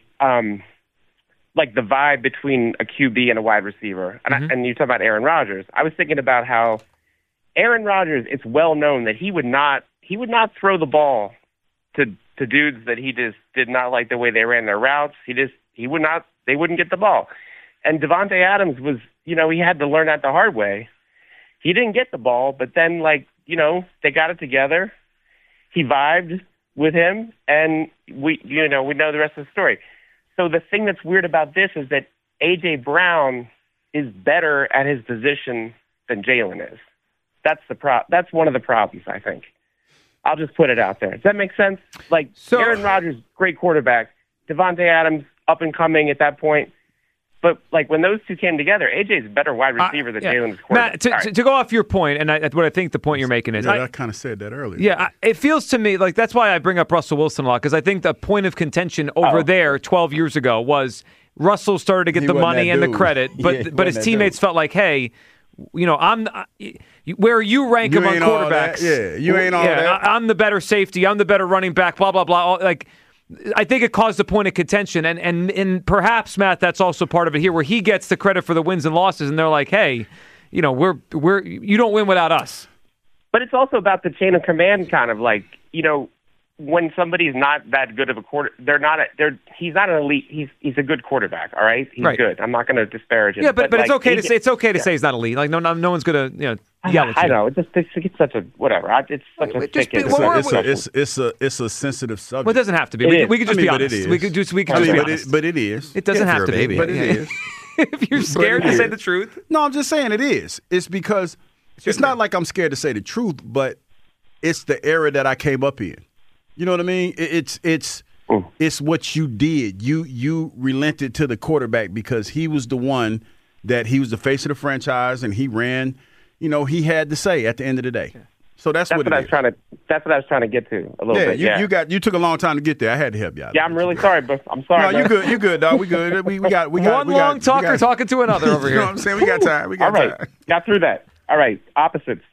the vibe between a QB and a wide receiver. And you talk about Aaron Rodgers. I was thinking about how Aaron Rodgers, it's well known that he would not throw the ball to dudes that he just did not like the way they ran their routes. They wouldn't get the ball. And Devontae Adams was, you know, he had to learn that the hard way. He didn't get the ball, but then, like, you know, they got it together. He vibed with him, and we know the rest of the story. So the thing that's weird about this is that A.J. Brown is better at his position than Jalen is. That's one of the problems, I think. I'll just put it out there. Does that make sense? Like, Aaron Rodgers, great quarterback. Devontae Adams, up and coming at that point. But, like, when those two came together, AJ's a better wide receiver than Jalen's quarterback. Matt, to go off your point, and what I think the point you're making is... I kind of said that earlier. Yeah, it feels to me like that's why I bring up Russell Wilson a lot, because I think the point of contention over there 12 years ago was Russell started to get the money and the credit, but his teammates felt like, hey, you know, where you rank among quarterbacks. You ain't all that. I'm the better safety. I'm the better running back, blah, blah, blah. Like, I think it caused a point of contention, and perhaps, Matt, that's also part of it here, where he gets the credit for the wins and losses, and they're like, hey, you know, you don't win without us. But it's also about the chain of command, kind of like, you know, when somebody's not that good of a he's not an elite. He's a good quarterback. All right, he's good. I'm not going to disparage him. Yeah, but like, it's okay to say say he's not elite. Like no one's going to yell at you. I know it's such a whatever. It's such a thick. It's a sensitive subject. Well, it doesn't have to be. We could just be honest. We could just be honest. But it is. It doesn't have to be. But it is. If you're scared to say the truth. No, I'm just saying it is. It's because it's not like I'm scared to say the truth, but it's the era that I came up in. You know what I mean? It's what you did. You relented to the quarterback because he was the one that he was the face of the franchise, and he ran. You know, he had to say at the end of the day. So that's what I was trying to. That's what I was trying to get to a little bit. You took a long time to get there. I had to help you out. Yeah, I'm really sorry, but I'm sorry. No, you good. You good, dog. We good. We got one long talker talking to another over here. You know what I'm saying? We got time. All right, got through that. All right, opposites.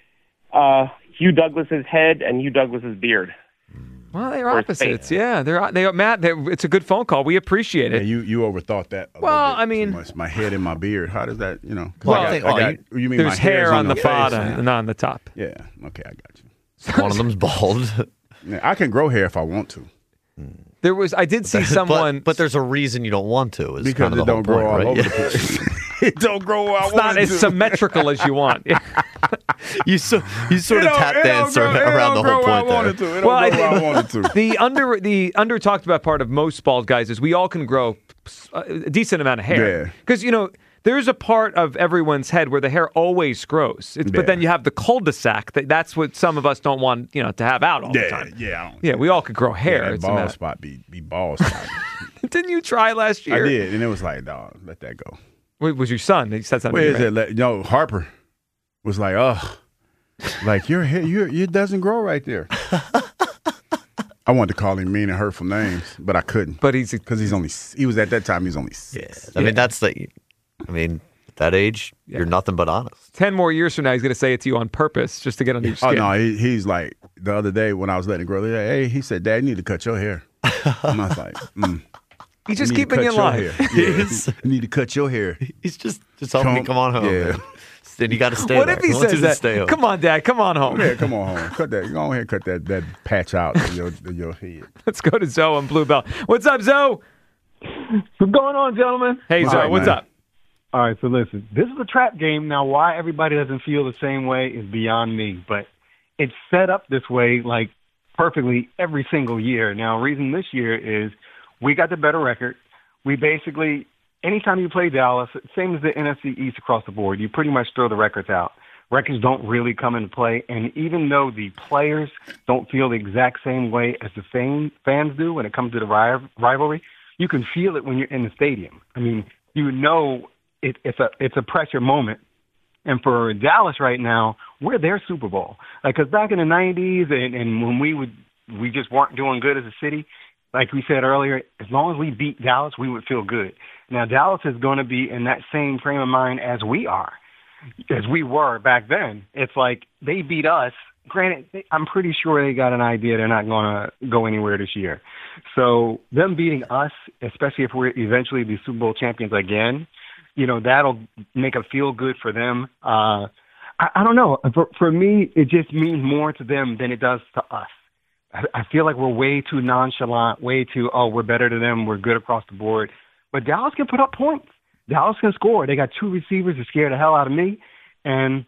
Hugh Douglas's head and Hugh Douglas's beard. Well, they're opposites. Yeah, they're Matt. It's a good phone call. We appreciate it. Yeah, you overthought that. I mean, my head and my beard. How does that? You know, you mean there's hair on the bottom and not on the top. Yeah. Okay, I got you. One of them's bald. Yeah, I can grow hair if I want to. I did see someone, but there's a reason you don't want to. Because it don't grow all over the place. It don't grow out. It's not as symmetrical as you want. you sort of tap dance around the whole point there. I wanted to. The under talked about part of most bald guys is we all can grow a decent amount of hair. Because there's a part of everyone's head where the hair always grows. But then you have the cul-de-sac. That's what some of us don't want to have out all the time. Yeah, we all could grow hair. Yeah, that bald spot be bald spot. Didn't you try last year? I did, and it was like, dog, let that go. Was your son? He said something. Where is it? Harper was like, like your hair, it doesn't grow right there. I wanted to call him mean and hurtful names, but I couldn't. But because he was at that time. He's only 6. Yeah. I mean, at that age, you're nothing but honest. 10 more years from now, he's going to say it to you on purpose just to get under your skin. Oh no, he's like the other day when I was letting it grow. He said, "Dad, you need to cut your hair." And I was like, He's just keeping you alive. You need to cut your hair. He's just helping me come on home. Yeah. and you got to stay What there. if he says that? Come on, Dad. Come on home. Yeah, come on home. Cut that. Go ahead and cut that patch out of your head. Let's go to Zoe on Bluebell. What's up, Zoe? What's going on, gentlemen? Hey, Zoe. Right, what's man. up? All right, so listen. This is a trap game. Now, why everybody doesn't feel the same way is beyond me, but it's set up this way, like, perfectly every single year. Now, the reason this year is we got the better record. We basically, anytime you play Dallas, same as the NFC East across the board, you pretty much throw the records out. Records don't really come into play, and even though the players don't feel the exact same way as the fans do when it comes to the rivalry, you can feel it when you're in the stadium. I mean, you know it's a pressure moment. And for Dallas right now, we're their Super Bowl. Because back in the 90s and when we just weren't doing good as a city, like we said earlier, as long as we beat Dallas, we would feel good. Now, Dallas is going to be in that same frame of mind as we were back then. It's like they beat us. Granted, I'm pretty sure they got an idea they're not going to go anywhere this year. So them beating us, especially if we're eventually the Super Bowl champions again, that'll make a feel good for them. I don't know. For me, it just means more to them than it does to us. I feel like we're way too nonchalant, way too, we're better than them, we're good across the board. But Dallas can put up points. Dallas can score. They got two receivers that scare the hell out of me. And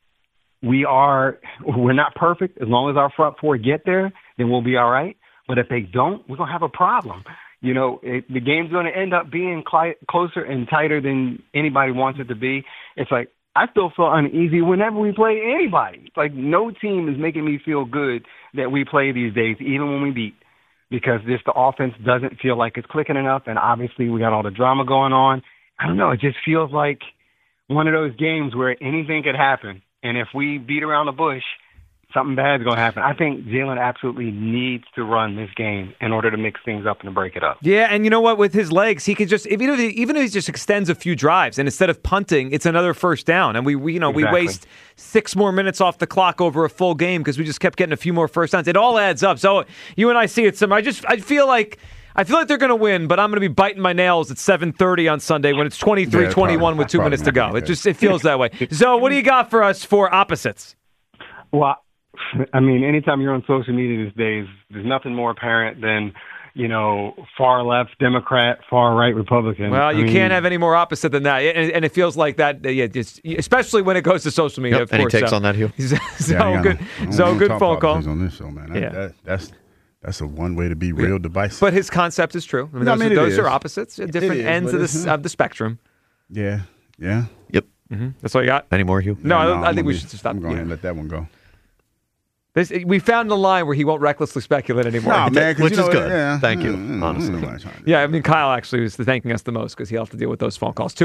we're not perfect. As long as our front four get there, then we'll be all right. But if they don't, we're going to have a problem. The game's going to end up being closer and tighter than anybody wants it to be. It's like, I still feel uneasy whenever we play anybody. It's like no team is making me feel good that we play these days, even when we beat, because just the offense doesn't feel like it's clicking enough, and obviously we got all the drama going on. I don't know. It just feels like one of those games where anything could happen, and if we beat around the bush, something bad's going to happen. I think Jalen absolutely needs to run this game in order to mix things up and to break it up. Yeah, and you know what? With his legs, he could just even if he just extends a few drives, and instead of punting, it's another first down, and we waste 6 more minutes off the clock over a full game because we just kept getting a few more first downs. It all adds up. So you and I see it. I feel like they're going to win, but I'm going to be biting my nails at 7:30 on Sunday when it's 23-21 with 2 minutes to go. It feels that way. So what do you got for us for opposites? Well, I mean, anytime you're on social media these days, there's nothing more apparent than, far left Democrat, far right Republican. Well, you can't have any more opposite than that. And it feels like that, especially when it goes to social media, of course. Any takes on that, Hugh? Good phone call. On this show, man. That's a one way to be real divisive. But his concept is true. Those are opposites, different ends of the spectrum. Yeah. Yep. Mm-hmm. That's all you got? Any more, Hugh? No, I think we should just stop. I'm going to let that one go. We found the line where he won't recklessly speculate anymore. No, man, which is good. Yeah. Thank you, honestly. Yeah, I mean, Kyle actually was thanking us the most because he'll have to deal with those phone calls.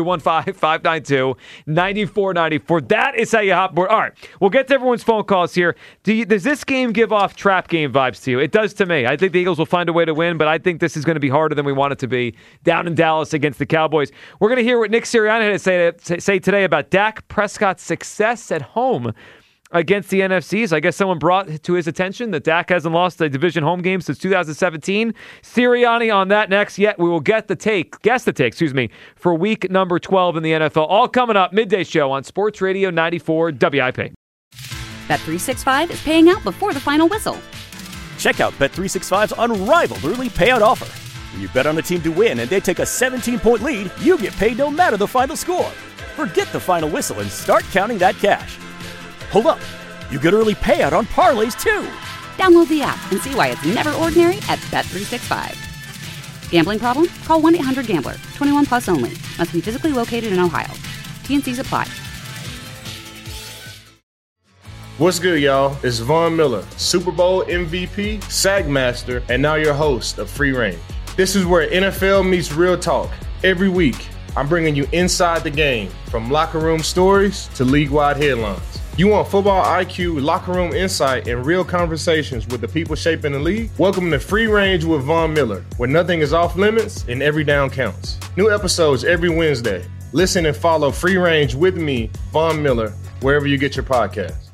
215-592-9494. That is how you hop board. All right, we'll get to everyone's phone calls here. Does this game give off trap game vibes to you? It does to me. I think the Eagles will find a way to win, but I think this is going to be harder than we want it to be down in Dallas against the Cowboys. We're going to hear what Nick Sirianni had to say today about Dak Prescott's success at home against the NFCs. I guess someone brought to his attention that Dak hasn't lost a division home game since 2017. Sirianni on that next. Yet we will guess the take, for week number 12 in the NFL. All coming up, midday show on Sports Radio 94 WIP. Bet365 is paying out before the final whistle. Check out Bet365's unrivaled early payout offer. When you bet on a team to win and they take a 17-point lead, you get paid no matter the final score. Forget the final whistle and start counting that cash. Hold up. You get early payout on parlays, too. Download the app and see why it's never ordinary at Bet365. Gambling problem? Call 1-800-GAMBLER. 21 plus only. Must be physically located in Ohio. T&Cs apply. What's good, y'all? It's Von Miller, Super Bowl MVP, SAG Master, and now your host of Free Range. This is where NFL meets real talk. Every week, I'm bringing you inside the game, from locker room stories to league-wide headlines. You want football IQ, locker room insight, and real conversations with the people shaping the league? Welcome to Free Range with Von Miller, where nothing is off limits and every down counts. New episodes every Wednesday. Listen and follow Free Range with me, Von Miller, wherever you get your podcasts.